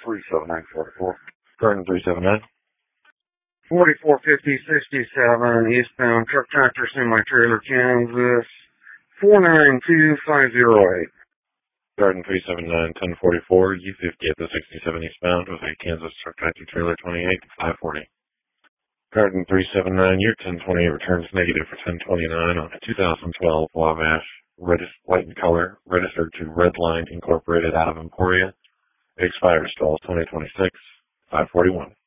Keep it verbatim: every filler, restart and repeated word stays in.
three seven nine forty-four. Garden three seven nine. forty-four fifty sixty-seven, eastbound truck tractor semi-trailer, Kansas, four nine two five zero eight. Garden three seven nine, ten forty-four, U fifty at the sixty-seven eastbound with a Kansas truck tractor trailer twenty-eight, five forty. Garden three seven nine, year ten twenty-eight returns negative for ten twenty-nine on a two thousand twelve Wabash, reddish, white in color, registered to Redline Incorporated out of Emporia. It expires till twenty twenty-six, five forty-one.